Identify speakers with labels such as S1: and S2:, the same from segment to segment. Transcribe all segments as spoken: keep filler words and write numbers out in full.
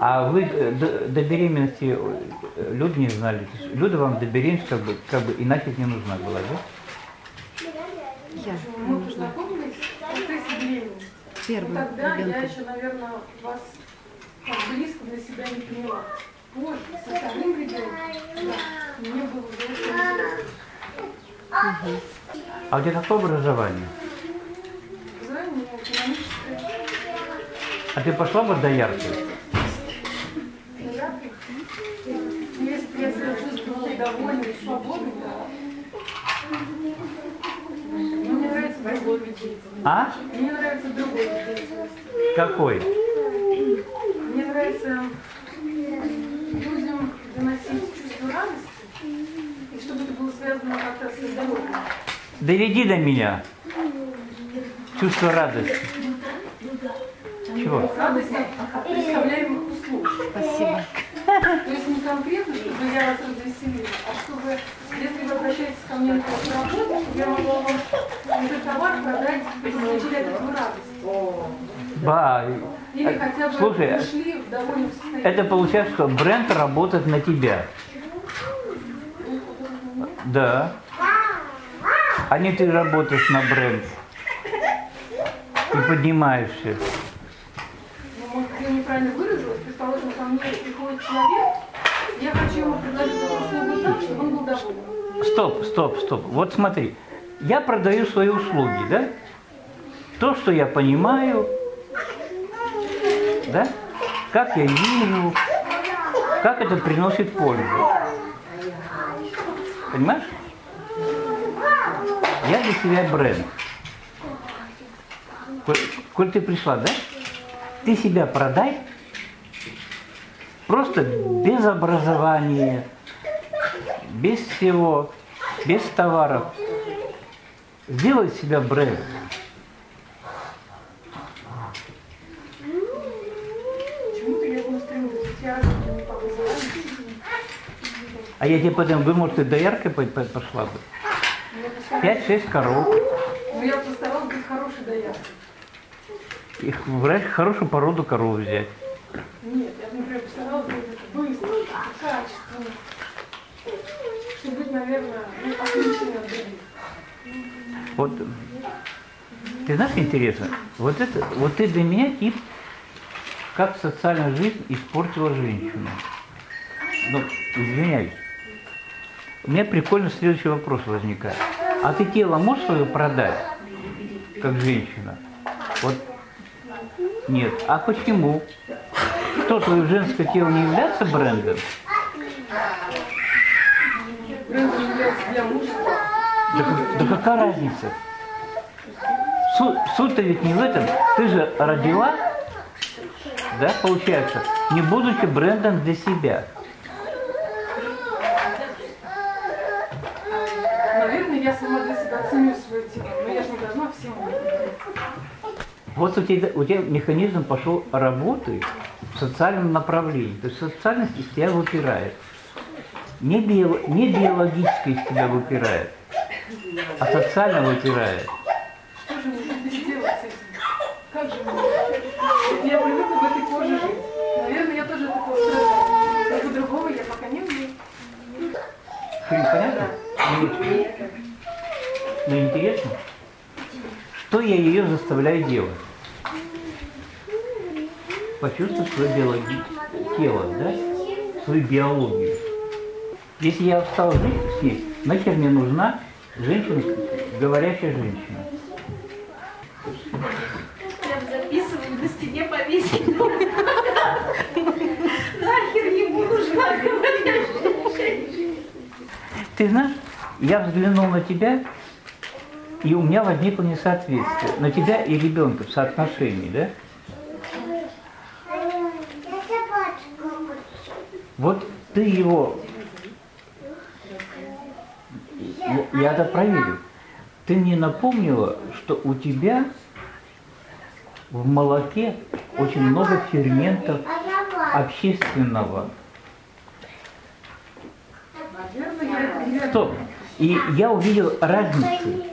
S1: А вы до, до беременности Люду не знали? Люда вам до беременности как бы, как бы иначе не нужна была, да?
S2: Я
S3: Мы познакомились в процессе беременности.
S2: первым
S3: Но тогда я
S2: ребенком.
S3: еще, наверное, вас так близко для себя не поняла. Позже, со вторым ребенком, да, мне было уже очень интересно.
S1: А у тебя какое образование?
S3: Образование экономическое.
S1: А ты пошла бы до яркой?
S3: Если бы я себя чувствовала довольной и свободной, да. Но мне нравится другой вид деятельности.
S1: А?
S3: Мне нравится другой вид деятельности.
S1: Какой?
S3: Мне нравится людям доносить чувство радости, и чтобы это было связано как-то со здоровьем.
S1: Доведи до меня. Чувство радости. Чего?
S3: Радость от представляемых услуг.
S2: Спасибо.
S3: То есть не конкретно, чтобы я вас развеселила, а чтобы, если вы обращаетесь ко мне на работу, чтобы я могла вам этот товар продать и получили от этого радость.
S1: Ба.
S3: Или хотя бы
S1: Слушай,
S3: ушли в довольном состоянии.
S1: это получается, что бренд работает на тебя. Да. А не ты работаешь на бренд. И поднимаешься.
S3: Ну, может, я неправильно выразилась. Предположим, ко мне приходит человек, я хочу ему предложить эту услугу так, чтобы он был доволен.
S1: Стоп, стоп, стоп. Вот смотри. Я продаю свои услуги, да? То, что я понимаю, да? Как я вижу, как это приносит пользу. Понимаешь? Я для себя бренд. Коль, коль ты пришла, да? Ты себя продай просто без образования, без всего, без товаров. Сделай себя бренд.
S3: Почему-то я не стремлюсь. Я разве не по образованию.
S1: А я тебе потом думал, ты дояркой пошла бы. Пять-шесть коров.
S3: Ну, я постаралась быть хорошей дояркой.
S1: Их брать хорошую породу коров взять.
S3: Нет, я, например, постаралась быть это быстро, качественно. Чтобы быть, наверное, ну, отличной от других.
S1: Вот, ты знаешь, интересно, вот это, вот ты для меня тип, как социальная жизнь испортила женщину. Ну, извиняюсь. У меня прикольно следующий вопрос возникает. А ты тело можешь свое продать, как женщина? Вот нет. А почему? Что, твое женское тело не является брендом?
S3: Бренд является для мужа.
S1: Да, да какая разница? Суть, суть-то ведь не в этом. Ты же родила, да, получается, не будучи брендом для себя.
S3: Наверное, я сама для себя ценю свое тело, но я же не должна всем говорить.
S1: Вот у тебя, у тебя механизм пошел работы в социальном направлении. То есть социальность из тебя выпирает. Не, био, не биологически из тебя выпирает, а социально выпирает.
S3: Что же мне теперь делать с этим? Как же мне? Я привыкла в этой коже жить. Наверное, я тоже от этого страдаю. Но по-другому я пока не умею.
S1: Что, непонятно? Ну, ну, интересно. Что я ее заставляю делать? Почувствовать свое биологическое тело, да? Свою биологию. Если я устал жить здесь, нахер мне нужна женщина, говорящая женщина.
S4: Прям записываю, на стене повесить. Нахер ему нужна говорящая женщина.
S1: Ты знаешь, я взглянул на тебя, и у меня возникло несоответствие. На тебя и ребенка в соотношении, да? Вот ты его... Я, я это проверю. Ты мне напомнила, что у тебя в молоке очень много ферментов общественного. Стоп. И я увидел разницу.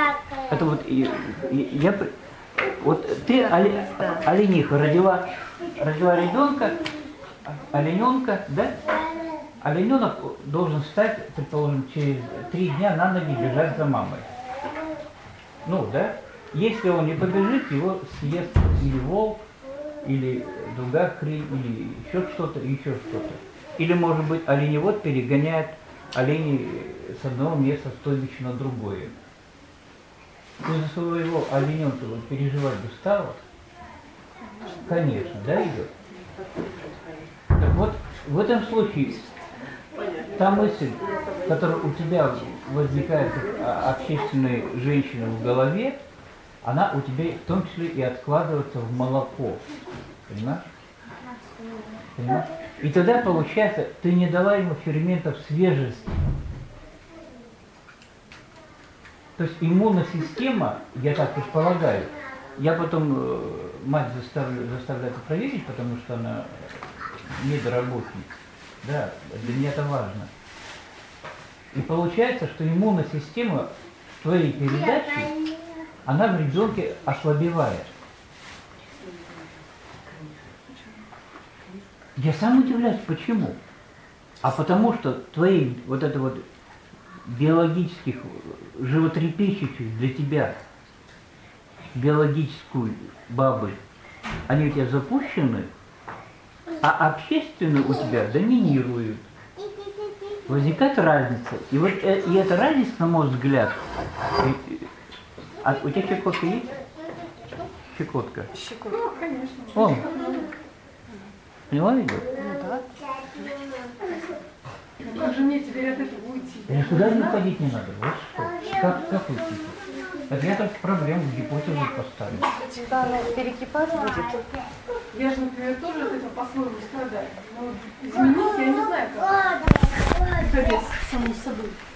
S1: Это вот и- и- я, вот ты, оле- олениха, родила родила ребенка, олененка, да? Олененок должен встать, предположим, через три дня на ноги бежать за мамой. Ну, да? Если он не побежит, его съест или волк, или другая хрень, или еще что-то, еще что-то. Или, может быть, оленевод перегоняет оленей с одного места стойбища на другое. Ты за своего олененка вот переживать бы стала? Конечно, да, идет? Так вот, в этом случае та мысль, которая у тебя возникает как общественной женщины в голове, она у тебя в том числе и откладывается в молоко. Понимаешь? Понимаешь? И тогда получается, ты не дала ему ферментов свежести. То есть иммунная система, я так предполагаю, я потом э, мать заставлю, заставляю это проверить, потому что она недоработник. Да, для меня это важно. И получается, что иммунная система в твоей передаче, она в ребенке ослабевает. Я сам удивляюсь, почему. А потому что твои вот это вот биологических, животрепещущих для тебя биологическую бабы, они у тебя запущены, а общественные у тебя доминируют. Возникает разница. И вот э, и эта разница, на мой взгляд, и, а у тебя щекотка есть? Щекотка.
S3: Щекотка. Ну, конечно.
S1: О, поняла, идет?
S3: Ну да. Ну как же мне теперь от этого уйти?
S1: Никуда не ходить не надо. Вот что. Как, как уйти? Это я так проблему, гипотезу поставлю.
S4: Когда оно перекипать будет?
S3: Я же, например, тоже от этого по-своему страдаю. Но вот изменить я не знаю, как. Это самому собой.